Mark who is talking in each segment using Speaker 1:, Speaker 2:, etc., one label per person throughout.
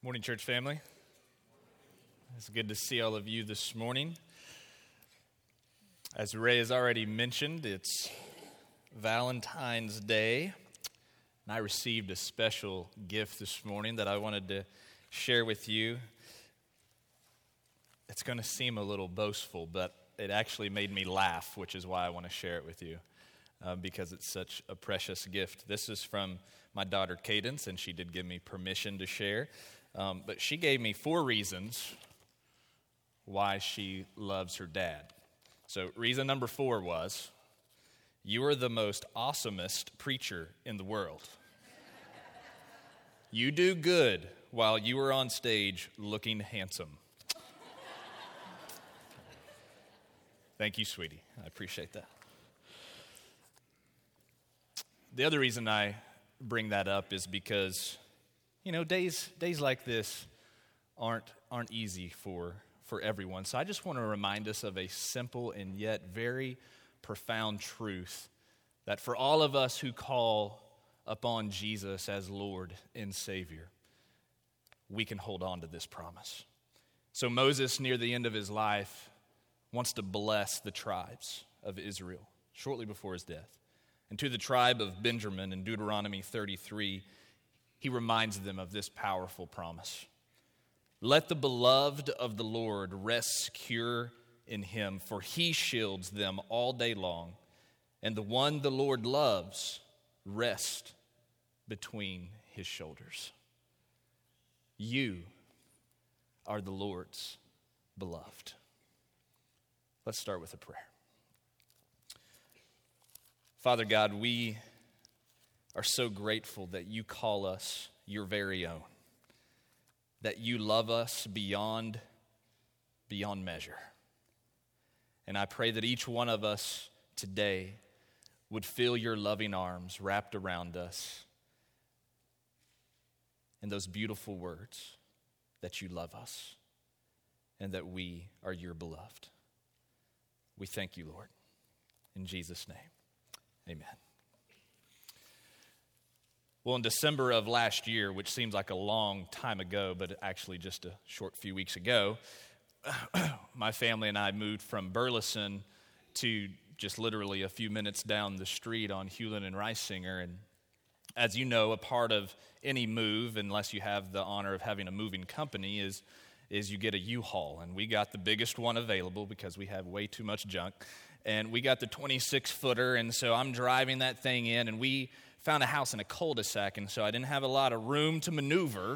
Speaker 1: Morning, church family. It's good to see all of you this morning. As Ray has already mentioned, it's Valentine's Day, and I received a special gift this morning that I wanted to share with you. It's going to seem a little boastful, but it actually made me laugh, which is why I want to share it with you, because it's such a precious gift. This is from my daughter Cadence, and she did give me permission to share. But she gave me 4 reasons why she loves her dad. So reason number 4 was, you are the most awesomest preacher in the world. You do good while you are on stage looking handsome. Thank you, sweetie. I appreciate that. The other reason I bring that up is because days like this aren't easy for everyone. So I just want to remind us of a simple and yet very profound truth that for all of us who call upon Jesus as Lord and Savior, we can hold on to this promise. So Moses, near the end of his life, wants to bless the tribes of Israel shortly before his death. And to the tribe of Benjamin in Deuteronomy 33, he reminds them of this powerful promise. Let the beloved of the Lord rest secure in him, for he shields them all day long, and the one the Lord loves rests between his shoulders. You are the Lord's beloved. Let's start with a prayer. Father God, we are so grateful that you call us your very own, that you love us beyond measure. And I pray that each one of us today would feel your loving arms wrapped around us and those beautiful words that you love us and that we are your beloved. We thank you, Lord. In Jesus' name, amen. Well, in December of last year, which seems like a long time ago, but actually just a short few weeks ago, my family and I moved from Burleson to just literally a few minutes down the street on Hewlin and Reisinger. And as you know, a part of any move, unless you have the honor of having a moving company, is you get a U-Haul. And we got the biggest one available because we have way too much junk. And we got the 26-footer, and so I'm driving that thing in, and we found a house in a cul-de-sac, and so I didn't have a lot of room to maneuver.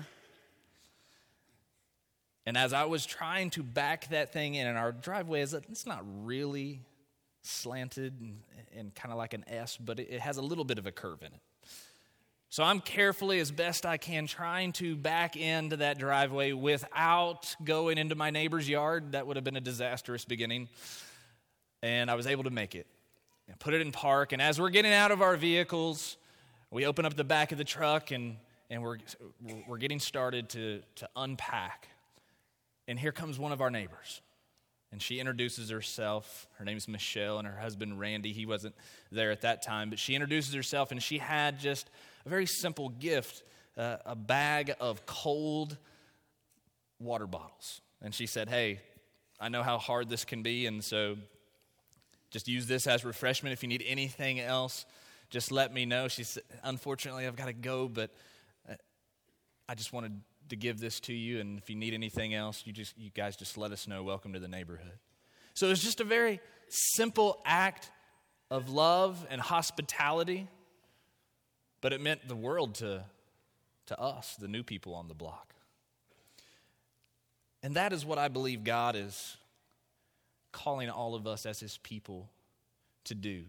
Speaker 1: And as I was trying to back that thing in, and our driveway it's not really slanted and kind of like an S, but it has a little bit of a curve in it. So I'm carefully, as best I can, trying to back into that driveway without going into my neighbor's yard. That would have been a disastrous beginning. And I was able to make it and put it in park. And as we're getting out of our vehicles, we open up the back of the truck and we're getting started to unpack. And here comes one of our neighbors. And she introduces herself. Her name is Michelle, and her husband Randy, he wasn't there at that time. But she introduces herself, and she had just a very simple gift, a bag of cold water bottles. And she said, hey, I know how hard this can be, and so just use this as refreshment. If you need anything else, just let me know. She said, unfortunately, I've got to go, but I just wanted to give this to you, and if you need anything else, you guys just let us know. Welcome to the neighborhood. So it's just a very simple act of love and hospitality, but it meant the world to us, the new people on the block. And that is what I believe God is calling all of us as his people to do.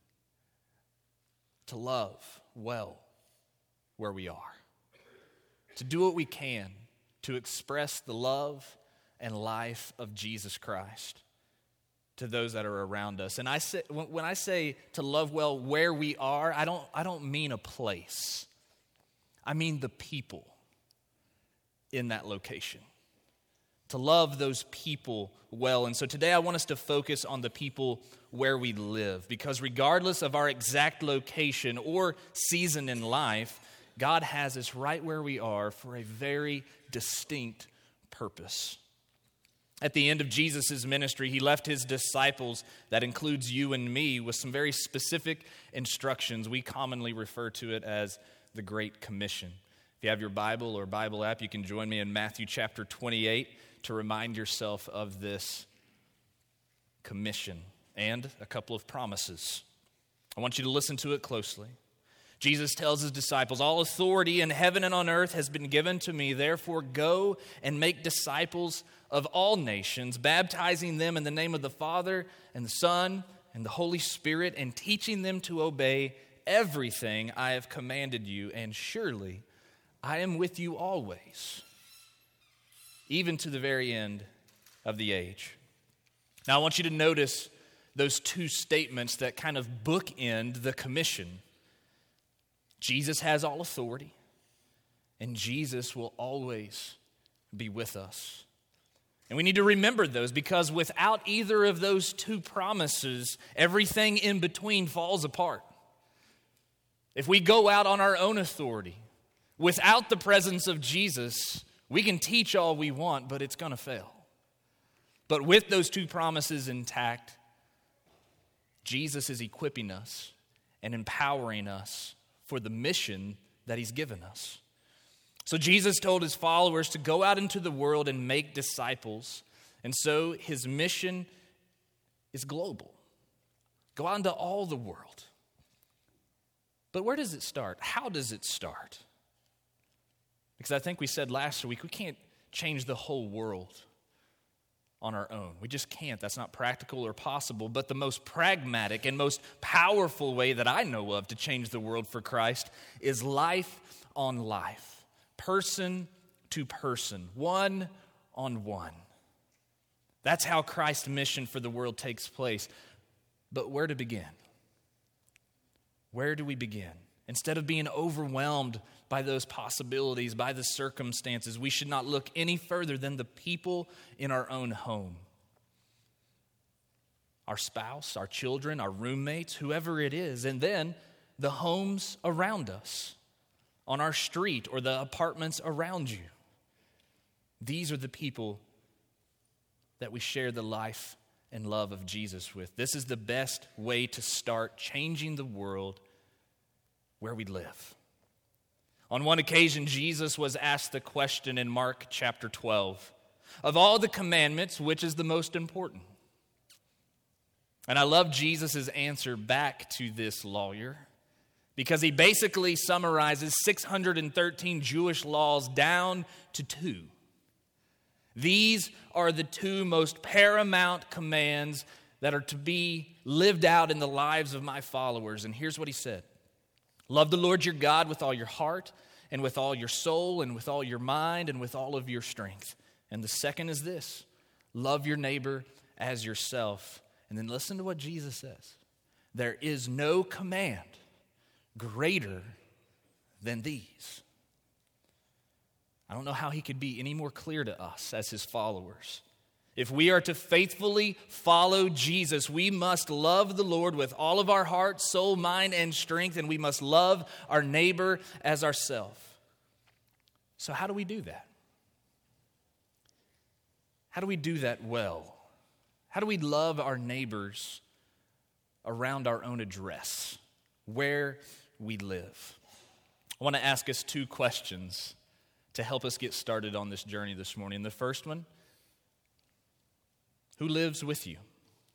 Speaker 1: To love well where we are. To do what we can to express the love and life of Jesus Christ to those that are around us. And when I say to love well where we are, I don't mean a place. I mean the people in that location. To love those people well. And so today I want us to focus on the people where we live, because regardless of our exact location or season in life, God has us right where we are for a very distinct purpose. At the end of Jesus' ministry, he left his disciples, that includes you and me, with some very specific instructions. We commonly refer to it as the Great Commission. If you have your Bible or Bible app, you can join me in Matthew chapter 28 to remind yourself of this commission and a couple of promises. I want you to listen to it closely. Jesus tells his disciples, "All authority in heaven and on earth has been given to me. Therefore, go and make disciples of all nations, baptizing them in the name of the Father and the Son and the Holy Spirit, and teaching them to obey everything I have commanded you. And surely I am with you always, even to the very end of the age." Now, I want you to notice those two statements that kind of bookend the commission. Jesus has all authority, and Jesus will always be with us. And we need to remember those, because without either of those two promises, everything in between falls apart. If we go out on our own authority, without the presence of Jesus, we can teach all we want, but it's going to fail. But with those two promises intact, Jesus is equipping us and empowering us for the mission that he's given us. So Jesus told his followers to go out into the world and make disciples. And so his mission is global. Go out into all the world. But where does it start? How does it start? Because I think we said last week, we can't change the whole world on our own. We just can't. That's not practical or possible. But the most pragmatic and most powerful way that I know of to change the world for Christ is life on life, person to person, one on one. That's how Christ's mission for the world takes place. But where to begin? Where do we begin? Instead of being overwhelmed by those possibilities, by the circumstances, we should not look any further than the people in our own home. Our spouse, our children, our roommates, whoever it is, and then the homes around us, on our street or the apartments around you. These are the people that we share the life and love of Jesus with. This is the best way to start changing the world where we live. On one occasion, Jesus was asked the question in Mark chapter 12, of all the commandments, which is the most important? And I love Jesus' answer back to this lawyer, because he basically summarizes 613 Jewish laws down to two. These are the two most paramount commands that are to be lived out in the lives of my followers. And here's what he said. Love the Lord your God with all your heart and with all your soul and with all your mind and with all of your strength. And the second is this, love your neighbor as yourself. And then listen to what Jesus says. There is no command greater than these. I don't know how he could be any more clear to us as his followers. If we are to faithfully follow Jesus, we must love the Lord with all of our heart, soul, mind, and strength, and we must love our neighbor as ourselves. So how do we do that? How do we do that well? How do we love our neighbors around our own address, where we live? I want to ask us two questions to help us get started on this journey this morning. The first one, who lives with you?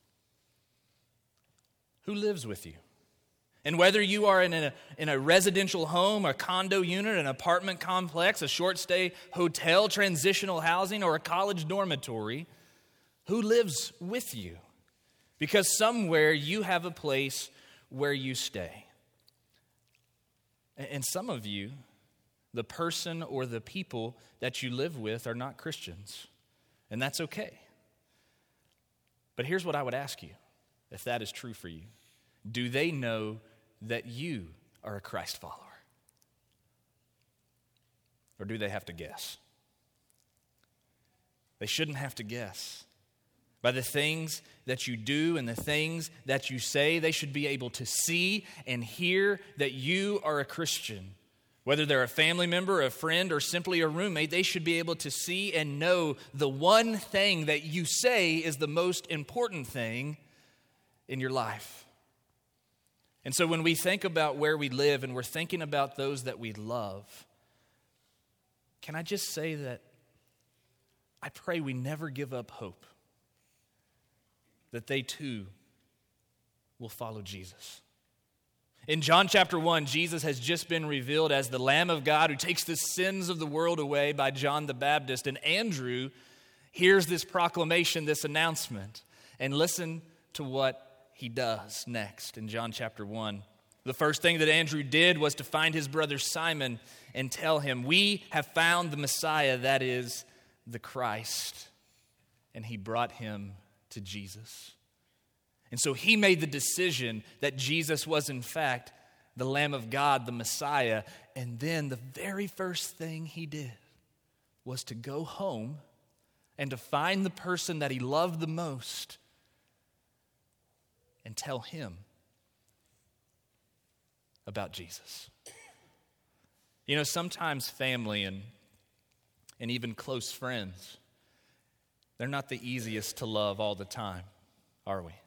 Speaker 1: Who lives with you? And whether you are in a residential home, a condo unit, an apartment complex, a short stay hotel, transitional housing, or a college dormitory, who lives with you? Because somewhere you have a place where you stay. And some of you, the person or the people that you live with are not Christians. And that's okay. But here's what I would ask you, if that is true for you. Do they know that you are a Christ follower? Or do they have to guess? They shouldn't have to guess. By the things that you do and the things that you say, they should be able to see and hear that you are a Christian Whether they're a family member, a friend, or simply a roommate, they should be able to see and know the one thing that you say is the most important thing in your life. And so when we think about where we live and we're thinking about those that we love, can I just say that I pray we never give up hope that they too will follow Jesus. In John chapter 1, Jesus has just been revealed as the Lamb of God who takes the sins of the world away by John the Baptist. And Andrew hears this proclamation, this announcement, and listen to what he does next in John chapter 1. The first thing that Andrew did was to find his brother Simon and tell him, "We have found the Messiah, that is the Christ." And he brought him to Jesus. And so he made the decision that Jesus was in fact the Lamb of God, the Messiah. And then the very first thing he did was to go home and to find the person that he loved the most and tell him about Jesus. You know, sometimes family and even close friends, they're not the easiest to love all the time, are we?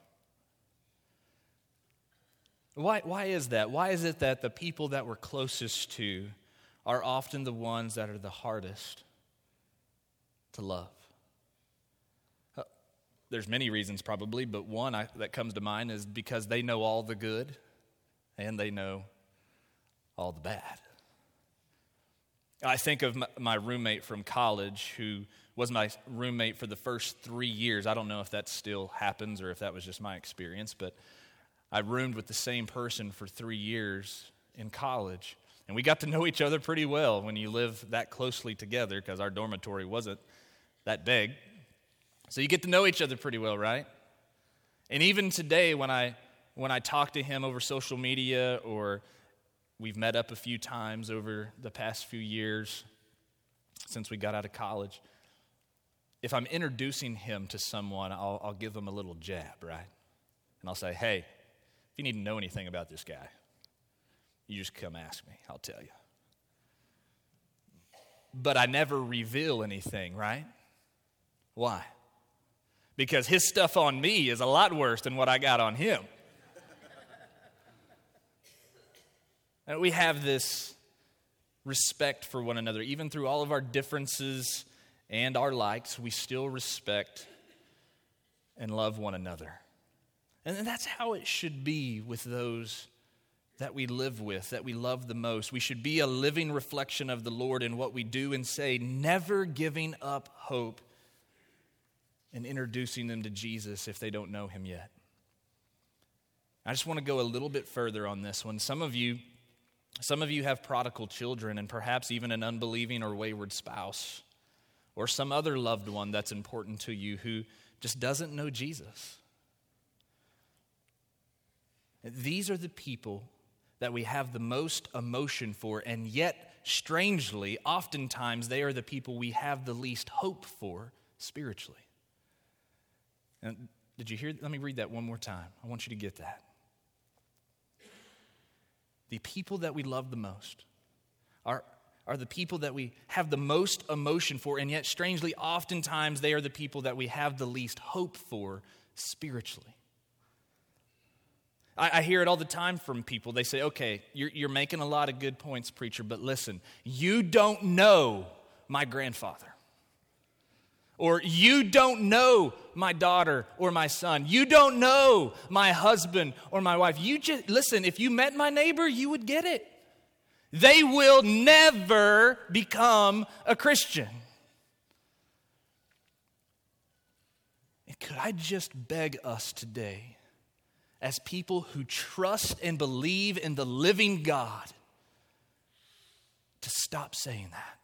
Speaker 1: Why is that? Why is it that the people that we're closest to are often the ones that are the hardest to love? There's many reasons probably, but one that comes to mind is because they know all the good and they know all the bad. I think of my roommate from college who was my roommate for the first 3 years. I don't know if that still happens or if that was just my experience, but I roomed with the same person for 3 years in college. And we got to know each other pretty well when you live that closely together because our dormitory wasn't that big. So you get to know each other pretty well, right? And even today when I talk to him over social media, or we've met up a few times over the past few years since we got out of college, if I'm introducing him to someone, I'll give him a little jab, right? And I'll say, "Hey, if you need to know anything about this guy, you just come ask me. I'll tell you." But I never reveal anything, right? Why? Because his stuff on me is a lot worse than what I got on him. And we have this respect for one another. Even through all of our differences and our likes, we still respect and love one another. And that's how it should be with those that we live with, that we love the most. We should be a living reflection of the Lord in what we do and say, never giving up hope and introducing them to Jesus if they don't know him yet. I just want to go a little bit further on this one. Some of you have prodigal children and perhaps even an unbelieving or wayward spouse or some other loved one that's important to you who just doesn't know Jesus. These are the people that we have the most emotion for, and yet, strangely, oftentimes they are the people we have the least hope for spiritually. And did you hear? Let me read that one more time. I want you to get that. The people that we love the most are the people that we have the most emotion for, and yet, strangely, oftentimes they are the people that we have the least hope for spiritually. I hear it all the time from people. They say, "Okay, you're making a lot of good points, preacher, but listen, you don't know my grandfather. Or you don't know my daughter or my son. You don't know my husband or my wife. You just, listen, if you met my neighbor, you would get it. They will never become a Christian." And could I just beg us today, as people who trust and believe in the living God, to stop saying that?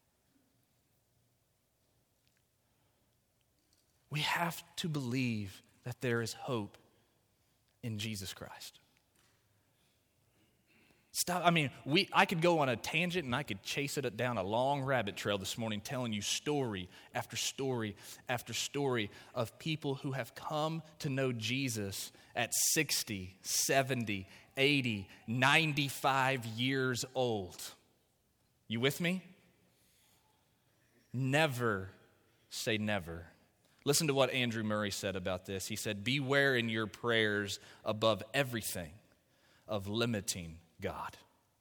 Speaker 1: We have to believe that there is hope in Jesus Christ. I could go on a tangent and I could chase it down a long rabbit trail this morning telling you story after story after story of people who have come to know Jesus at 60, 70, 80, 95 years old. You with me? Never say never. Listen to what Andrew Murray said about this. He said, beware in your prayers above everything of limiting God.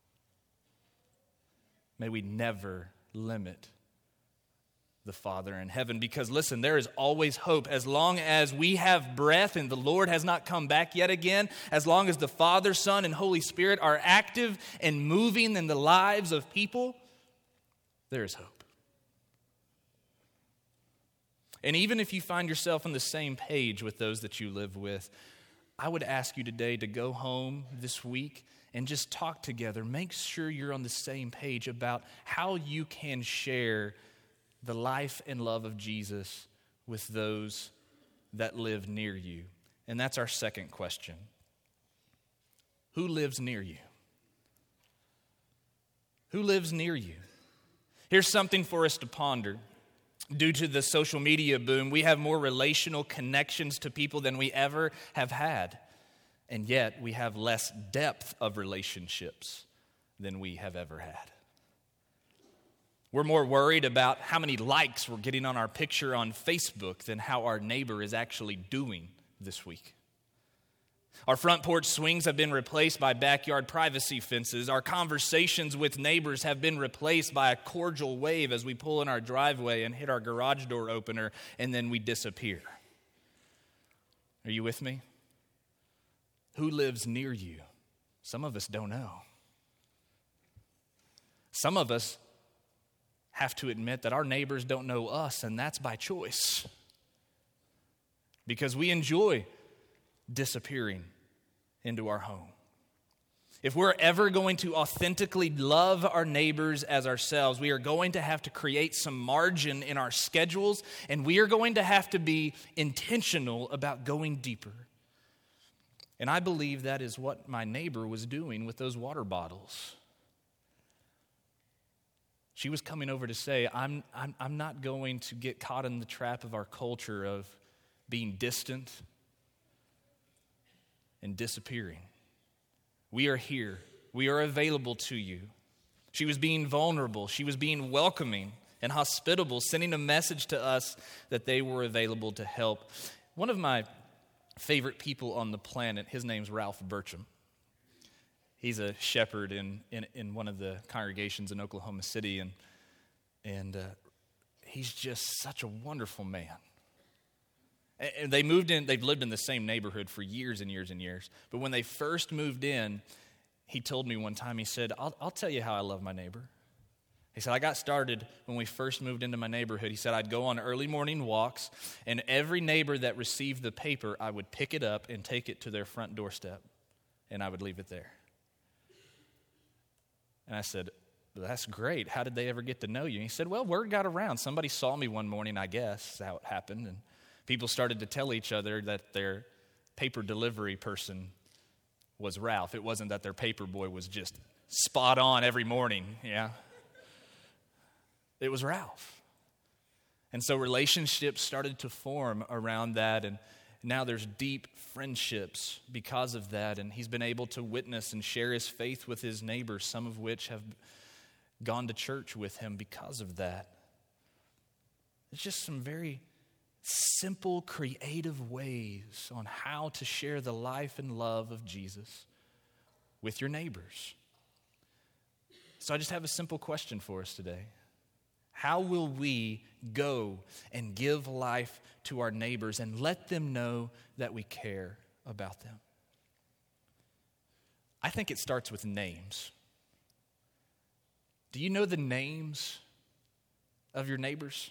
Speaker 1: May we never limit the Father in heaven, because listen, there is always hope. As long as we have breath and the Lord has not come back yet again, as long as the Father, Son, and Holy Spirit are active and moving in the lives of people, there is hope. And even if you find yourself on the same page with those that you live with, I would ask you today to go home this week and just talk together. Make sure you're on the same page about how you can share the life and love of Jesus with those that live near you. And that's our second question. Who lives near you? Who lives near you? Here's something for us to ponder. Due to the social media boom, we have more relational connections to people than we ever have had. And yet, we have less depth of relationships than we have ever had. We're more worried about how many likes we're getting on our picture on Facebook than how our neighbor is actually doing this week. Our front porch swings have been replaced by backyard privacy fences. Our conversations with neighbors have been replaced by a cordial wave as we pull in our driveway and hit our garage door opener, and then we disappear. Are you with me? Who lives near you? Some of us don't know. Some of us have to admit that our neighbors don't know us, and that's by choice. Because we enjoy disappearing into our home. If we're ever going to authentically love our neighbors as ourselves, we are going to have to create some margin in our schedules, and we are going to have to be intentional about going deeper. And I believe that is what my neighbor was doing with those water bottles. She was coming over to say, I'm not going to get caught in the trap of our culture of being distant and disappearing. We are here. We are available to you. She was being vulnerable. She was being welcoming and hospitable, sending a message to us that they were available to help. One of my favorite people on the planet, his name's Ralph Burcham. He's a shepherd in one of the congregations in Oklahoma City, and he's just such a wonderful man. And they've lived in the same neighborhood for years and years and years. But when they first moved in, he told me one time, he said, I'll tell you how I love my neighbor. He said, I got started when we first moved into my neighborhood. He said, I'd go on early morning walks, and every neighbor that received the paper, I would pick it up and take it to their front doorstep, and I would leave it there. And I said, well, that's great. How did they ever get to know you? And he said, well, word got around. Somebody saw me one morning, I guess, that's how it happened. And people started to tell each other that their paper delivery person was Ralph. It wasn't that their paper boy was just spot on every morning, yeah. It was Ralph. And so relationships started to form around that, and now there's deep friendships because of that, and he's been able to witness and share his faith with his neighbors, some of which have gone to church with him because of that. It's just some very simple, creative ways on how to share the life and love of Jesus with your neighbors. So I just have a simple question for us today. How will we go and give life to our neighbors and let them know that we care about them? I think it starts with names. Do you know the names of your neighbors?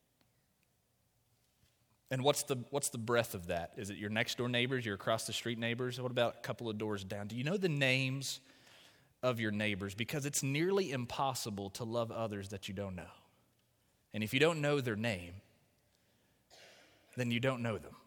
Speaker 1: And what's the breadth of that? Is it your next door neighbors, your across the street neighbors? What about a couple of doors down? Do you know the names of your neighbors? Because it's nearly impossible to love others that you don't know. And if you don't know their name, then you don't know them.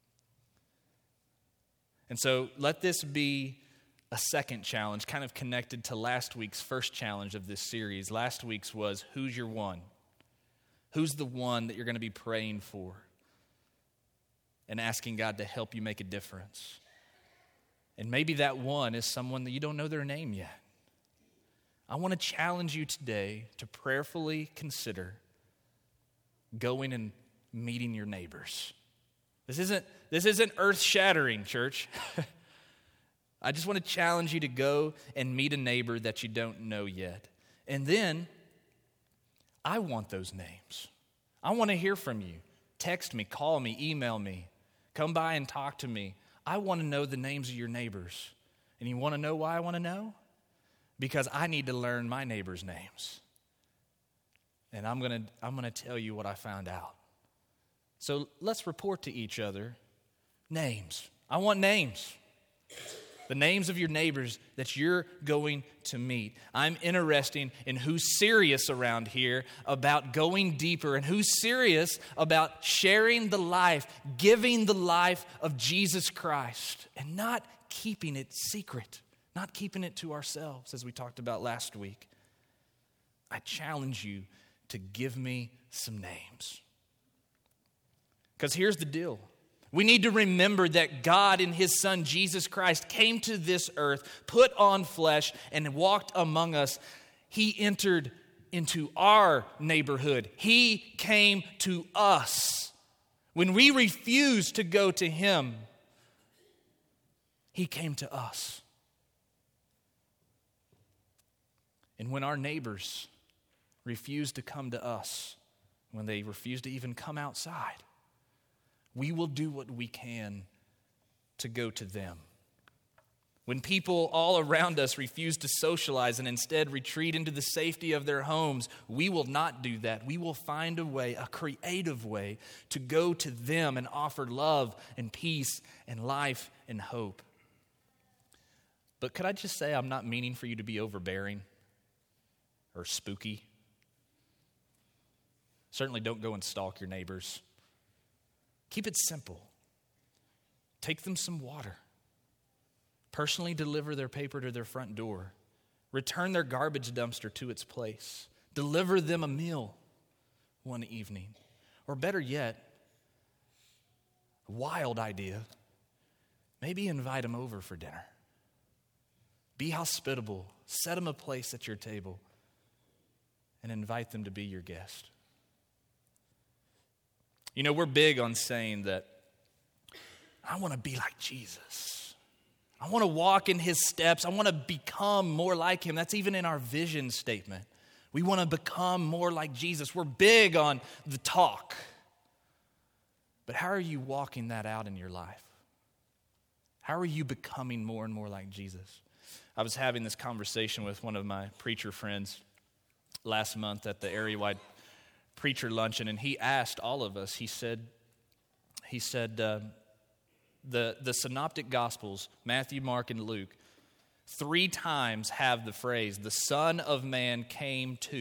Speaker 1: And so let this be a second challenge, kind of connected to last week's first challenge of this series. Last week's was, who's your one? Who's the one that you're going to be praying for and asking God to help you make a difference? And maybe that one is someone that you don't know their name yet. I want to challenge you today to prayerfully consider going and meeting your neighbors. This isn't earth-shattering, church. I just want to challenge you to go and meet a neighbor that you don't know yet. And then, I want those names. I want to hear from you. Text me, call me, email me. Come by and talk to me. I want to know the names of your neighbors. And you want to know why I want to know? Because I need to learn my neighbors' names. And I'm going to tell you what I found out. So let's report to each other names. I want names. The names of your neighbors that you're going to meet. I'm interested in who's serious around here about going deeper and who's serious about sharing the life, giving the life of Jesus Christ, and not keeping it secret, not keeping it to ourselves, as we talked about last week. I challenge you to give me some names. Because here's the deal. We need to remember that God in His Son, Jesus Christ, came to this earth, put on flesh, and walked among us. He entered into our neighborhood. He came to us. When we refused to go to Him, He came to us. And when our neighbors refuse to come to us, when they refuse to even come outside, we will do what we can to go to them. When people all around us refuse to socialize and instead retreat into the safety of their homes, we will not do that. We will find a way, a creative way, to go to them and offer love and peace and life and hope. But could I just say, I'm not meaning for you to be overbearing or spooky. Certainly don't go and stalk your neighbors. Keep it simple. Take them some water. Personally deliver their paper to their front door. Return their garbage dumpster to its place. Deliver them a meal one evening. Or better yet, a wild idea, maybe invite them over for dinner. Be hospitable. Set them a place at your table and invite them to be your guest. You know, we're big on saying that I want to be like Jesus. I want to walk in His steps. I want to become more like Him. That's even in our vision statement. We want to become more like Jesus. We're big on the talk. But how are you walking that out in your life? How are you becoming more and more like Jesus? I was having this conversation with one of my preacher friends last month at the area-wide preacher luncheon, and he asked all of us, he said, the synoptic gospels, Matthew, Mark, and Luke, 3 times have the phrase, the Son of Man came to, ...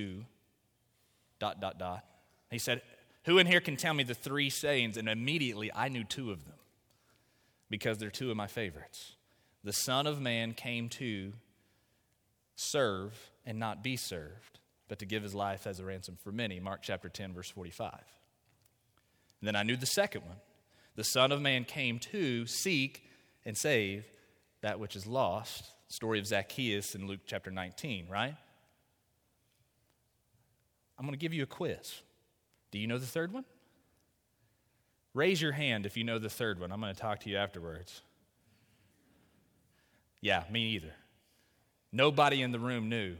Speaker 1: He said, who in here can tell me the 3 sayings? And immediately I knew 2 of them because they're 2 of my favorites. The Son of Man came to serve and not be served, but to give His life as a ransom for many. Mark chapter 10, verse 45. And then I knew the second one. The Son of Man came to seek and save that which is lost. Story of Zacchaeus in Luke chapter 19, right? I'm going to give you a quiz. Do you know the third one? Raise your hand if you know the third one. I'm going to talk to you afterwards. Yeah, me either. Nobody in the room knew.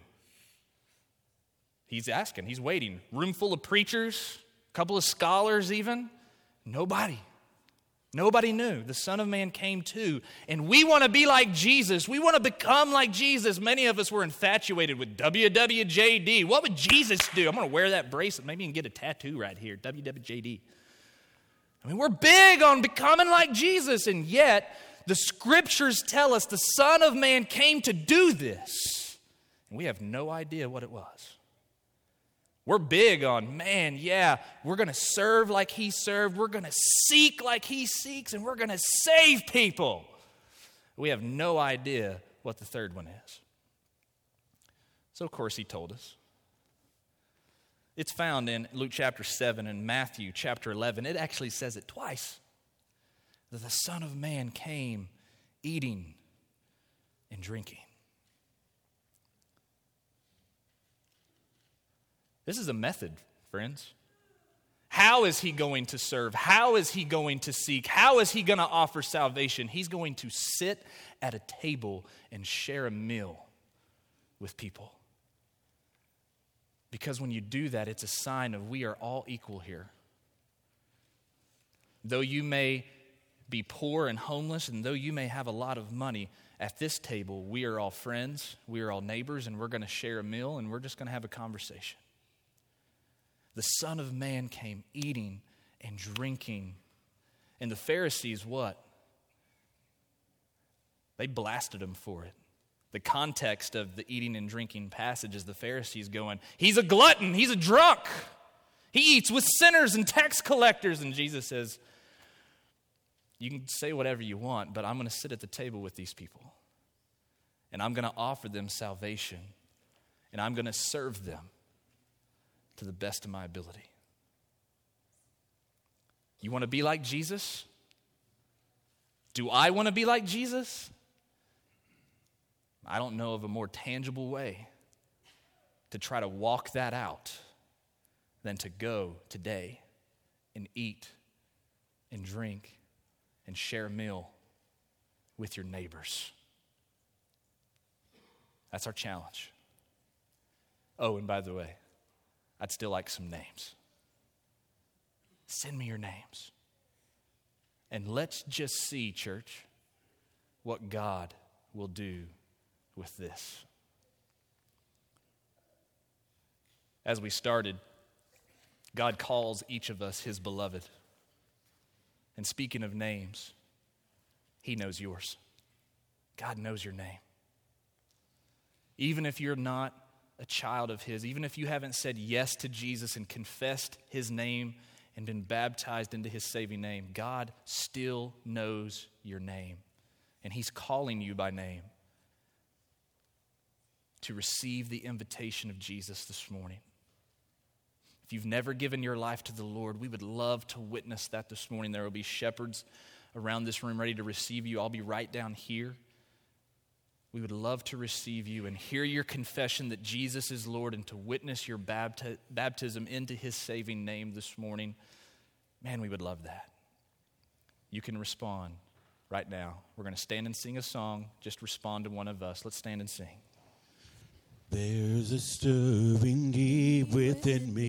Speaker 1: He's asking, he's waiting. Room full of preachers, a couple of scholars even. Nobody knew. The Son of Man came to. And we want to be like Jesus. We want to become like Jesus. Many of us were infatuated with WWJD. What would Jesus do? I'm going to wear that bracelet. Maybe you can get a tattoo right here, WWJD. I mean, we're big on becoming like Jesus, and yet the Scriptures tell us the Son of Man came to do this. And we have no idea what it was. We're big on, man, yeah, we're going to serve like He served. We're going to seek like He seeks, and we're going to save people. We have no idea what the third one is. So, of course, He told us. It's found in Luke chapter 7 and Matthew chapter 11. It actually says it twice. That the Son of Man came eating and drinking. This is a method, friends. How is he going to serve? How is he going to seek? How is he going to offer salvation? He's going to sit at a table and share a meal with people. Because when you do that, it's a sign of we are all equal here. Though you may be poor and homeless, and though you may have a lot of money, at this table, we are all friends, we are all neighbors, and we're going to share a meal, and we're just going to have a conversation. The Son of Man came eating and drinking. And the Pharisees, what? They blasted him for it. The context of the eating and drinking passage is the Pharisees going, he's a glutton, he's a drunk. He eats with sinners and tax collectors. And Jesus says, you can say whatever you want, but I'm going to sit at the table with these people. And I'm going to offer them salvation. And I'm going to serve them to the best of my ability. You want to be like Jesus? Do I want to be like Jesus? I don't know of a more tangible way to try to walk that out than to go today and eat and drink and share a meal with your neighbors. That's our challenge. Oh, and by the way, I'd still like some names. Send me your names. And let's just see, church, what God will do with this. As we started, God calls each of us his beloved. And speaking of names, he knows yours. God knows your name. Even if you're not a child of his, even if you haven't said yes to Jesus and confessed his name and been baptized into his saving name, God still knows your name. And he's calling you by name to receive the invitation of Jesus this morning. If you've never given your life to the Lord, we would love to witness that this morning. There will be shepherds around this room ready to receive you. I'll be right down here. We would love to receive you and hear your confession that Jesus is Lord and to witness your baptism into his saving name this morning. Man, we would love that. You can respond right now. We're going to stand and sing a song. Just respond to one of us. Let's stand and sing.
Speaker 2: There's a stirring deep within me.